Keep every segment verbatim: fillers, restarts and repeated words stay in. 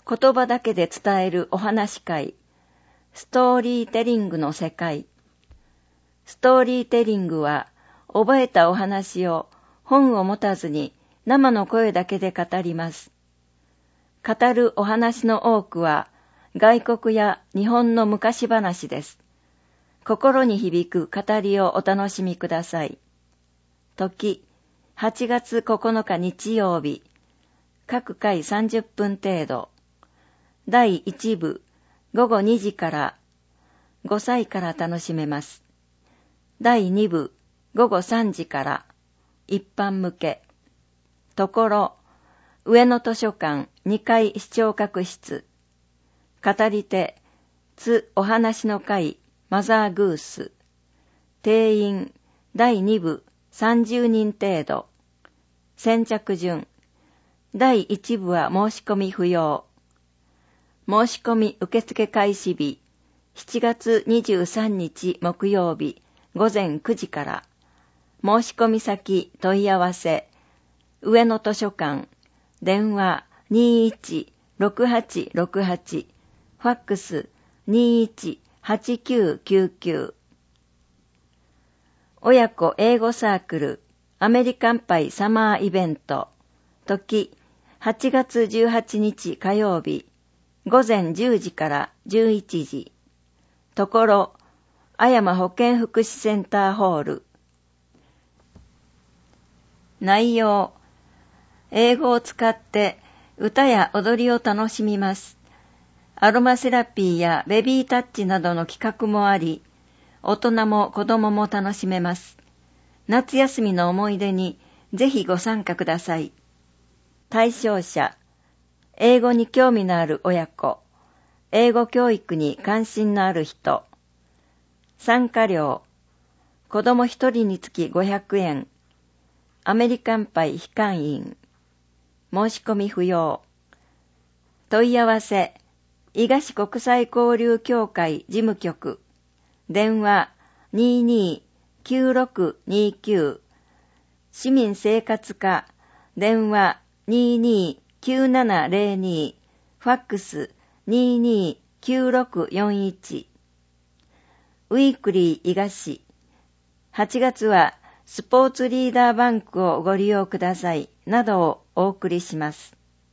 言葉だけで伝えるお話会、ストーリーテリングの世界。ストーリーテリングは、覚えたお話を本を持たずに生の声だけで語ります。語るお話の多くは、外国や日本の昔話です。心に響く語りをお楽しみください。時、はちがつここのか日曜日、各回さんじゅっぷん程度。だいいち部、ごごにじからごさいから楽しめます。だいに部、ごごさんじから一般向け。ところ、上野図書館にかい視聴覚室。語り手、つお話の会マザーグース。定員、だいに部さんじゅうにん程度。先着順。だいいち部は申し込み不要。申し込み受付開始日、しちがつにじゅうさんにち木曜日ごぜんくじから。申し込み先問い合わせ、上野図書館、電話 にーいちろくはちろくはち、ファックス にーいちはちきゅうきゅうきゅう。親子英語サークル、アメリカンパイサマーイベント、時、はちがつじゅうはちにち火曜日、ごぜんじゅうじからじゅういちじ。ところ、あやま保健福祉センターホール。内容、英語を使って歌や踊りを楽しみます。アロマセラピーやベビータッチなどの企画もあり、大人も子供も楽しめます。夏休みの思い出にぜひご参加ください。対象者、英語に興味のある親子、英語教育に関心のある人。参加料、子供一人につきごひゃくえん。アメリカンパイ非会員。申し込み不要。問い合わせ、伊賀市国際交流協会事務局。電話 にーにーきゅうろくにーきゅう。市民生活課。電話 にーにーきゅうななぜろに。ファックス にーにーきゅうろくよんいち。ウィークリー伊賀市。はちがつはスポーツリーダーバンクをご利用くださいなどをお送りします。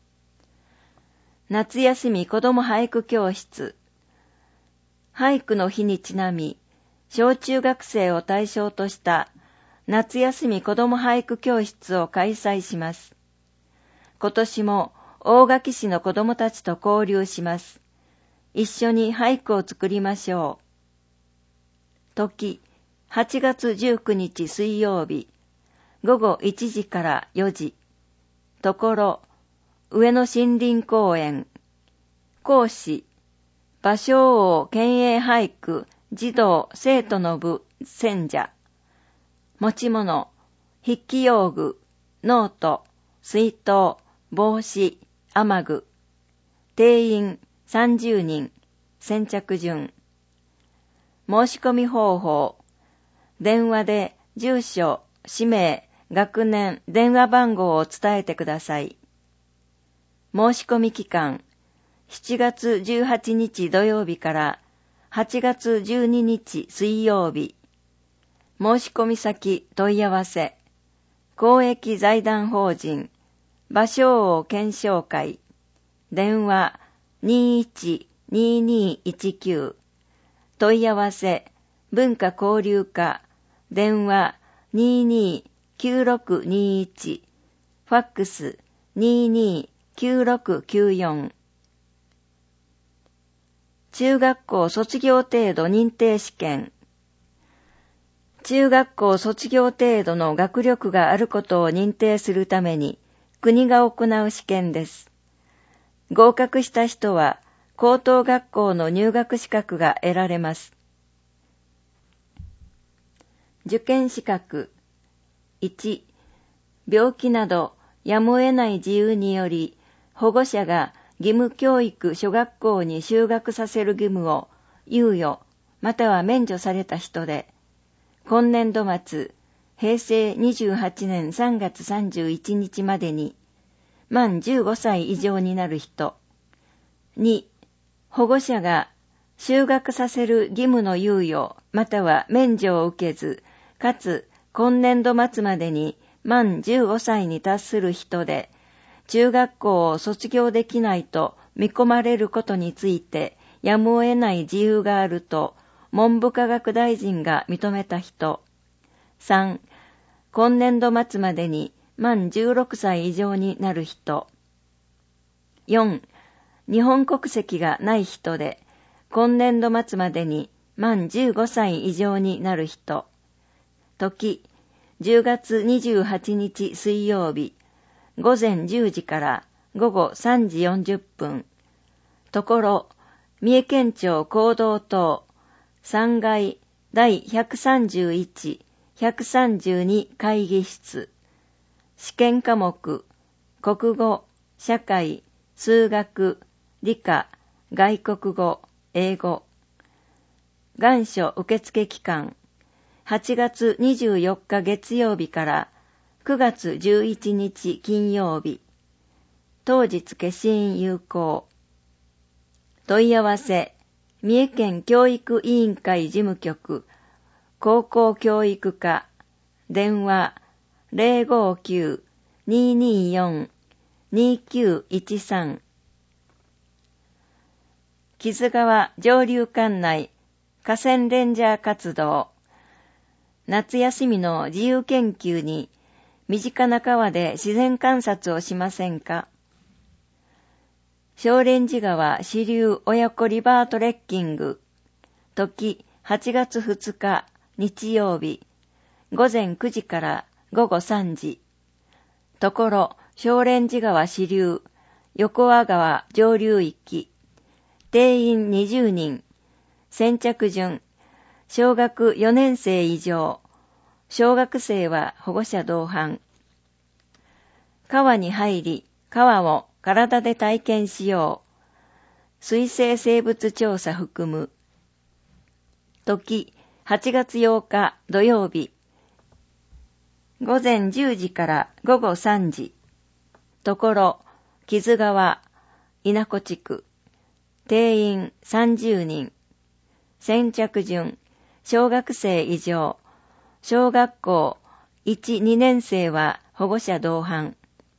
夏休み子ども俳句教室。俳句の日にちなみ、小中学生を対象とした夏休み子ども俳句教室を開催します。今年も大垣市の子どもたちと交流します。一緒に俳句を作りましょう。時、はちがつじゅうくにち水曜日、ごごいちじからよじ。ところ、上野森林公園。講師、芭蕉王県営俳句児童生徒の部選者。持ち物、筆記用具、ノート、水筒、帽子、雨具。定員さんじゅうにん。先着順。申し込み方法。電話で住所、氏名、学年、電話番号を伝えてください。申し込み期間、しちがつじゅうはちにち土曜日からはちがつじゅうににち水曜日。申し込み先問い合わせ、公益財団法人、芭蕉王検証会。電話 にーいちにーにーいちきゅう。問い合わせ、文化交流課。電話 にーにーきゅうろくにーいち。ファックス にーにーきゅうろくきゅうよん。中学校卒業程度認定試験。中学校卒業程度の学力があることを認定するために国が行う試験です。合格した人は高等学校の入学資格が得られます。受験資格。いち、病気などやむを得ない自由により保護者が義務教育諸学校に就学させる義務を猶予または免除された人で、今年度末、へいせいにじゅうはちねんさんがつさんじゅういちにちまでに満じゅうごさい以上になる人、 に、保護者が就学させる義務の猶予または免除を受けず、かつ今年度末までに満じゅうごさいに達する人で、中学校を卒業できないと見込まれることについて、やむを得ない自由があると、文部科学大臣が認めた人。さん、今年度末までに満じゅうろくさい以上になる人。よん、日本国籍がない人で、今年度末までに満じゅうごさい以上になる人。時、じゅうがつにじゅうはちにち水曜日、午前じゅうじから午後さんじよんじゅっぷん。ところ、三重県庁講道棟さんがい第ひゃくさんじゅういち、ひゃくさんじゅうに会議室。試験科目、国語、社会、数学、理科、外国語、英語。願書受付期間、はちがつにじゅうよっか月曜日からくがつじゅういちにち金曜日。当日消印有効。問い合わせ、三重県教育委員会事務局、高校教育課、電話 ゼロごきゅう にーにーよん にーきゅういちさん。木津川上流管内河川レンジャー活動。夏休みの自由研究に身近な川で自然観察をしませんか？小蓮寺川支流親子リバートレッキング。時はちがつふつか日曜日、午前くじから午後さんじ。ところ、小蓮寺川支流横川川上流域。定員にじゅうにん。先着順。小学よねんせい以上。小学生は保護者同伴。川に入り、川を体で体験しよう。水生生物調査含む。時、はちがつようか土曜日。午前じゅうじから午後さんじ。ところ、木津川、稲子地区。定員さんじゅうにん。先着順、小学生以上。小学校いち、にねんせいは保護者同伴。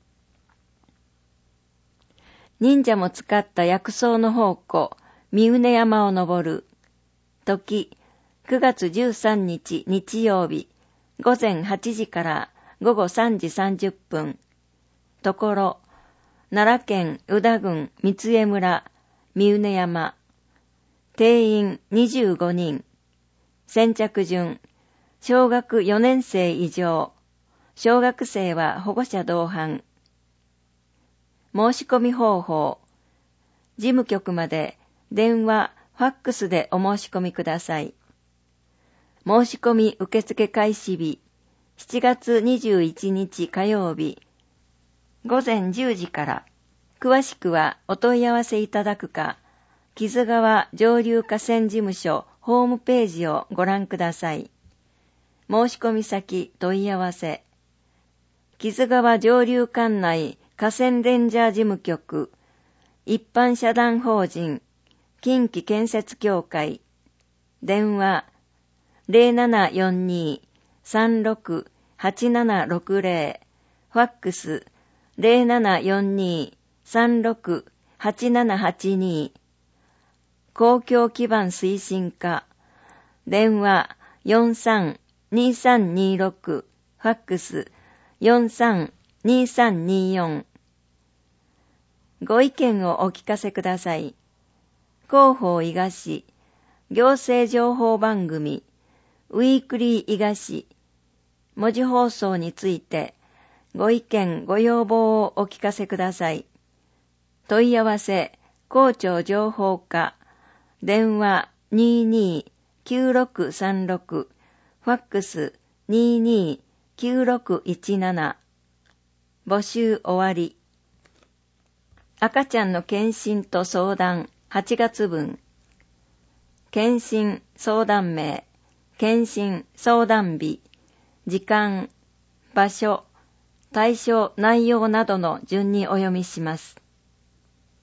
忍者も使った薬草の宝庫、三畝山を登る。時、くがつじゅうさんにち日曜日、午前はちじから午後さんじさんじゅっぷん。ところ、奈良県宇田郡三江村、三畝山。定員にじゅうごにん。先着順、小学よねんせい以上。小学生は保護者同伴。申し込み方法。事務局まで電話、ファックスでお申し込みください。申し込み受付開始日、しちがつにじゅういちにち火曜日、午前じゅうじから。詳しくはお問い合わせいただくか、木津川上流河川事務所ホームページをご覧ください。申し込み先問い合わせ。木津川上流管内河川レンジャー事務局、一般社団法人、近畿建設協会、電話 ゼロななよんに さんろく はちななろくゼロ、ファックス ゼロななよんに さんろく はちななはちに、公共基盤推進課、電話 よんさんにさんにろく、ファックス よんさんにさんによん。ご意見をお聞かせください。広報伊賀市、行政情報番組、ウィークリー伊賀市、文字放送について、ご意見ご要望をお聞かせください。問い合わせ、校長情報課、電話 にーにーきゅうろくさんろく、ファックス にーにーきゅうろくいちなな。募集終わり。赤ちゃんの検診と相談はちがつぶん。検診相談名、検診相談日、時間、場所、対象内容などの順にお読みします。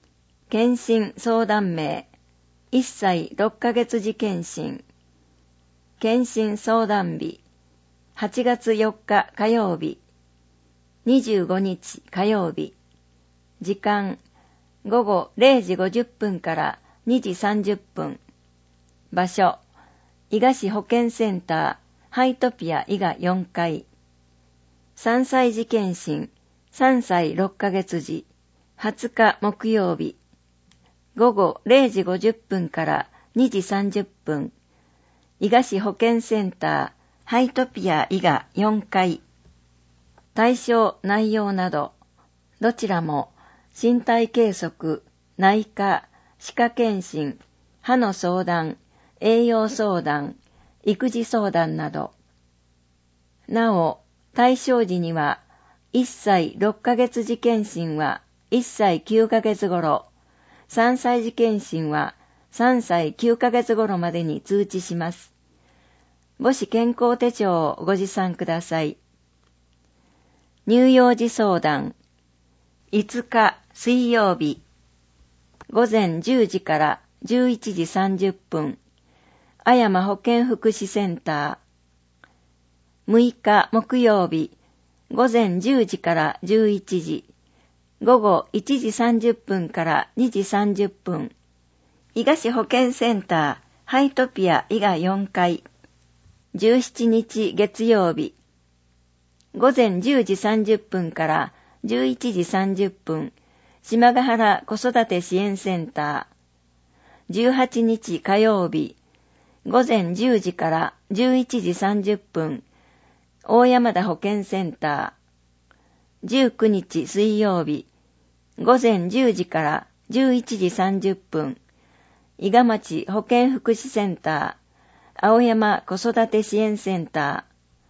検診相談名、いっさいろっかげつ時検診。検診相談日、はちがつよっか火曜日、にじゅうごにち火曜日。時間、ごごれいじごじゅっぷんからにじさんじゅっぷん。場所、伊賀市保健センター、ハイトピア伊賀よんかい。さんさい児検診、さんさいろっかげつ時、はつか木曜日。ごごれいじごじゅっぷんからにじさんじゅっぷん。伊賀市保健センター、ハイトピア伊賀よんかい。対象内容など、どちらも身体計測、内科、歯科検診、歯の相談、栄養相談、育児相談など。なお、対象時にはいっさいろっかげつ時検診はいっさいきゅうかげつ頃、さんさい児検診はさんさいきゅうかげつ頃までに通知します。母子健康手帳をご持参ください。乳幼児相談、いつか水曜日、ごぜんじゅうじからじゅういちじさんじゅっぷん、あやま保健福祉センター。むいか木曜日、ごぜんじゅうじからじゅういちじ、ごごいちじさんじゅっぷんからにじさんじゅっぷん、伊賀市保健センター、ハイトピア伊賀よんかい。じゅうしちにち月曜日、ごぜんじゅうじさんじゅっぷんからじゅういちじさんじゅっぷん、島ヶ原子育て支援センター。じゅうはちにち火曜日、ごぜんじゅうじからじゅういちじさんじゅっぷん、大山田保健センター。じゅうくにち水曜日、ごぜんじゅうじからじゅういちじさんじゅっぷん、伊賀町保健福祉センター、青山子育て支援センタ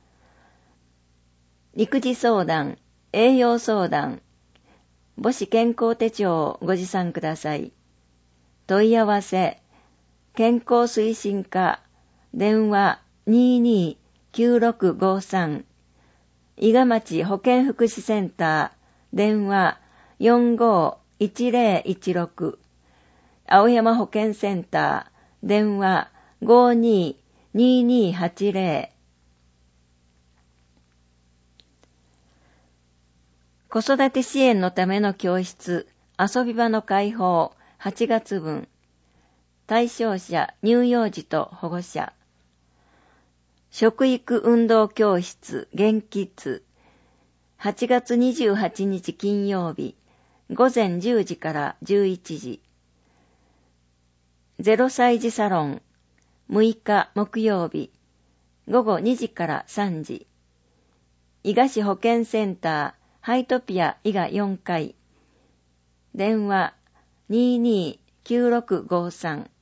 ー。育児相談、栄養相談、母子健康手帳をご持参ください。問い合わせ、健康推進課、電話 にーにーきゅうろくごさん、伊賀町保健福祉センター、電話よんごいちぜろいちろく、青山保健センター、電話ごーにーにーにーはちぜろ。子育て支援のための教室、遊び場の開放、はちがつぶん。対象者、乳幼児と保護者。食育運動教室、元キッズ。はちがつにじゅうはちにち金曜日、ごぜんじゅうじからじゅういちじ。ゼロさい児サロン、むいか木曜日、ごごにじからさんじ。伊賀市保健センター、ハイトピア伊賀よんかい。電話にーにーきゅうろくごさん。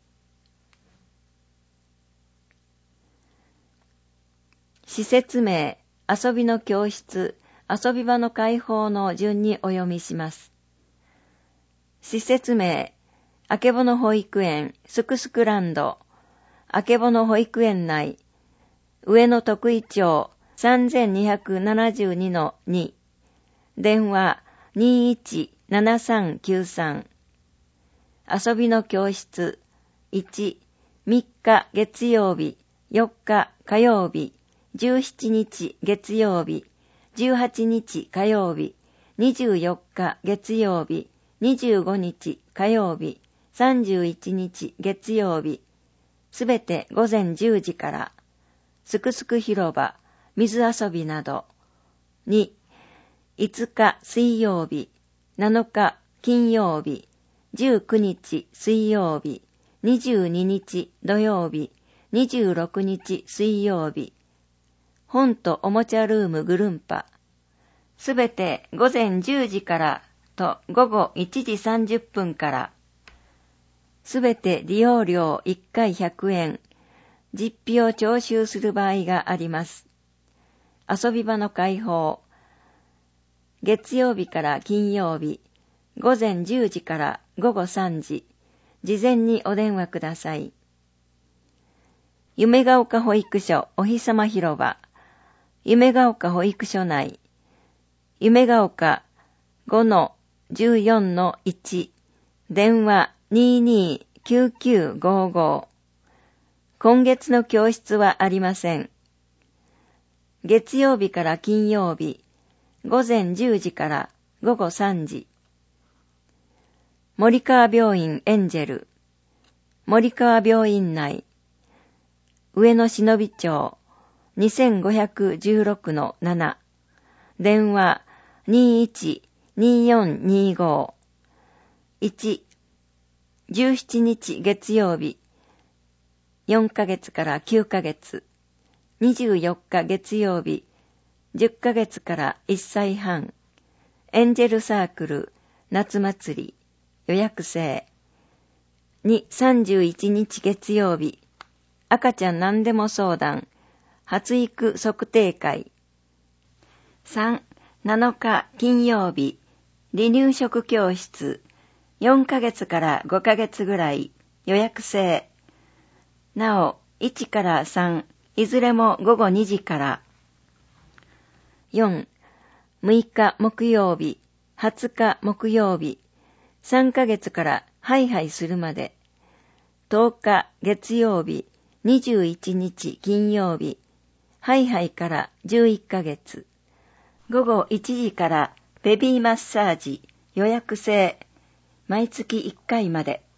施設名、遊びの教室、遊び場の開放の順にお読みします。施設名、あけぼの保育園、すくすくランド、あけぼの保育園内、上野徳井町 さんぜんにひゃくななじゅうにのに。電話 にーいちななさんきゅうさん。遊びの教室いち、みっか月曜日、よっか火曜日、じゅうしちにち月曜日、じゅうはちにち火曜日、にじゅうよっか月曜日、にじゅうごにち火曜日、さんじゅういちにち月曜日、すべてごぜんじゅうじから、すくすく広場、水遊びなど。に、いつか水曜日、なのか金曜日、じゅうくにち水曜日、にじゅうににち土曜日、にじゅうろくにち水曜日、本とおもちゃルームぐるんぱ、すべてごぜんじゅうじからとごごいちじさんじゅっぷんから、すべて利用料いっかいひゃくえん、実費を徴収する場合があります。遊び場の開放、月曜日から金曜日、ごぜんじゅうじからごごさんじ、事前にお電話ください。夢が丘保育所おひさま広場、夢が丘保育所内、夢が丘 ごのじゅうよんのいち電話 にーにーきゅうきゅうごーごー。今月の教室はありません。月曜日から金曜日、午前じゅうじから午後さんじ。森川病院エンジェル、森川病院内、上野忍町 にせんごひゃくじゅうろくのなな、電話 にーいちにーよんにーごー。いち、じゅうしちにち月曜日、よんかげつからきゅうかげつ、にじゅうよっか月曜日、じゅっかげつからいっさいはん、エンジェルサークル夏祭り予約制。に、さんじゅういちにち月曜日、赤ちゃん何でも相談発育測定会。さん、なのか金曜日、離乳食教室よんかげつからごかげつぐらい予約制。なお、いちからさん、いずれもごごにじから。よん、むいか木曜日、はつか木曜日、さんかげつからハイハイするまで。とおか月曜日、にじゅういちにち金曜日、ハイハイからじゅういっかげつ。ごごいちじからベビーマッサージ予約制。毎月いっかいまで。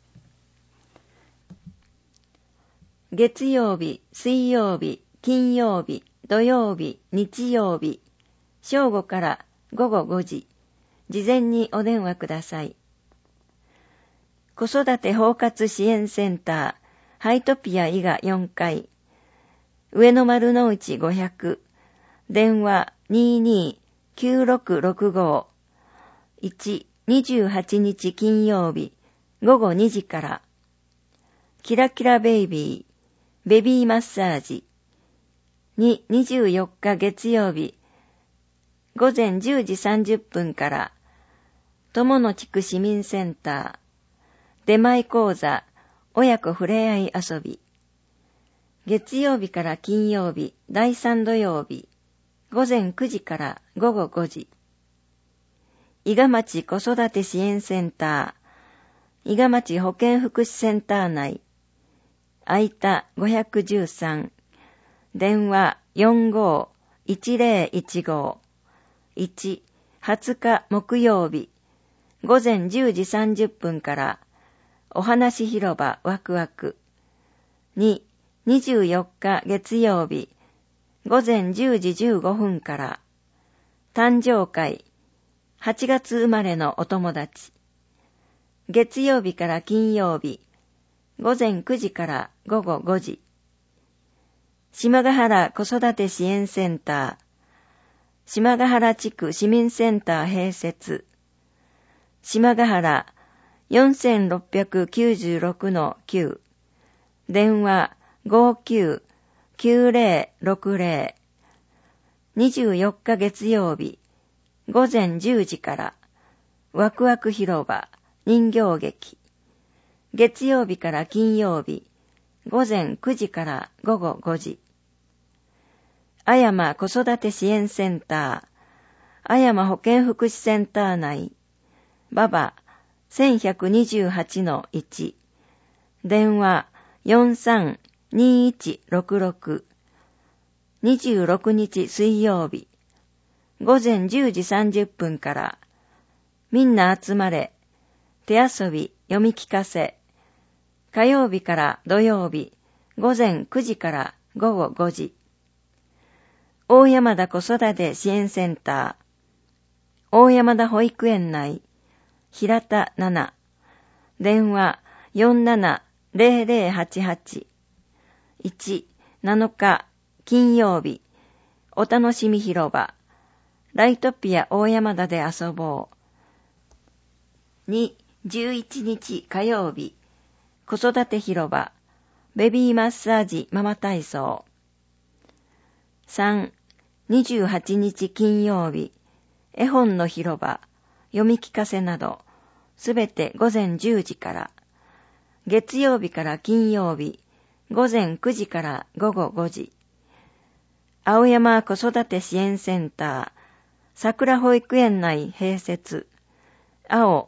月曜日、水曜日、金曜日、土曜日、日曜日、正午からごごごじ、事前にお電話ください。子育て包括支援センター、ハイトピア伊賀よんかい、上野丸の内ごひゃく、電話 にーにーきゅうろくろくごー。いち、にじゅうはちにち金曜日、ごごにじから。キラキラベイビー、ベビーマッサージ。に、にじゅうよっか月曜日、ごぜんじゅうじさんじゅっぷんから。友の地区市民センター、出前講座、親子ふれあい遊び。月曜日から金曜日、だいさん土曜日、ごぜんくじからごごごじ。伊賀町子育て支援センター、伊賀町保健福祉センター内、空いたごひゃくじゅうさん、電話 よんごーいちぜろいちごー。いち、はつか木曜日、ごぜんじゅうじさんじゅっぷんから、お話広場ワクワク。に、にじゅうよっか月曜日、ごぜんじゅうじじゅうごふんから、誕生会、はちがつ生まれのお友達。月曜日から金曜日、ごぜんくじからごごごじ。島ヶ原子育て支援センター、島ヶ原地区市民センター併設。島ヶ原 よんせんろっぴゃくきゅうじゅうろくのきゅう。電話 ごーきゅうきゅうぜろろくぜろ。にじゅうよっか月曜日、ごぜんじゅうじから。ワクワク広場人形劇。月曜日から金曜日、ごぜんくじからごごごじ。あやま子育て支援センター、あやま保健福祉センター内、ババ せんひゃくにじゅうはちのいち。電話 よんさんにいちろくろく。にじゅうろくにち水曜日、ごぜんじゅうじさんじゅっぷんから。みんな集まれ、手遊び読み聞かせ。火曜日から土曜日、ごぜんくじからごごごじ。大山田子育て支援センター、大山田保育園内、平田なな。電話 よんななぜろぜろはちはち。いち、なのか金曜日、お楽しみ広場、ライトピア大山田で遊ぼう。に、じゅういちにち火曜日、子育て広場、ベビーマッサージママ体操。さん、にじゅうはちにち金曜日、絵本の広場、読み聞かせなど、すべてごぜんじゅうじから。月曜日から金曜日、ごぜんくじからごごごじ。青山子育て支援センター、桜保育園内併設。青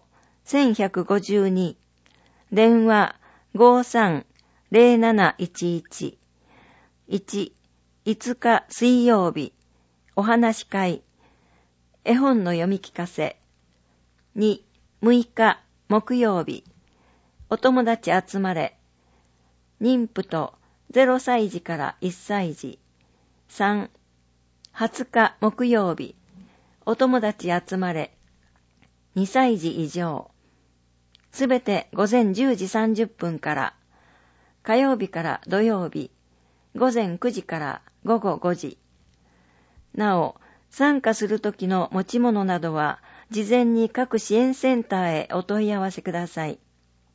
せんひゃくごじゅうに、電話 ごーさんゼロなないちいち、いち、いつか水曜日、お話し会、絵本の読み聞かせ、に、むいか木曜日、お友達集まれ、妊婦とゼロさいじからいっさいじ、さん、はつか木曜日、お友達集まれ、にさいじ以上、すべて午前じゅうじさんじゅっぷんから、火曜日から土曜日、午前くじから午後ごじ。なお、参加するときの持ち物などは、事前に各支援センターへお問い合わせください。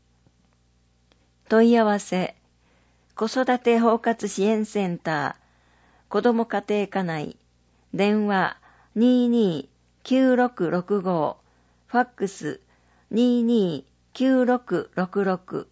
問い合わせ、子育て包括支援センター、子ども家庭課内、電話 にーにーきゅうろくろくご、ファックス にーにーきゅうろくろくろく、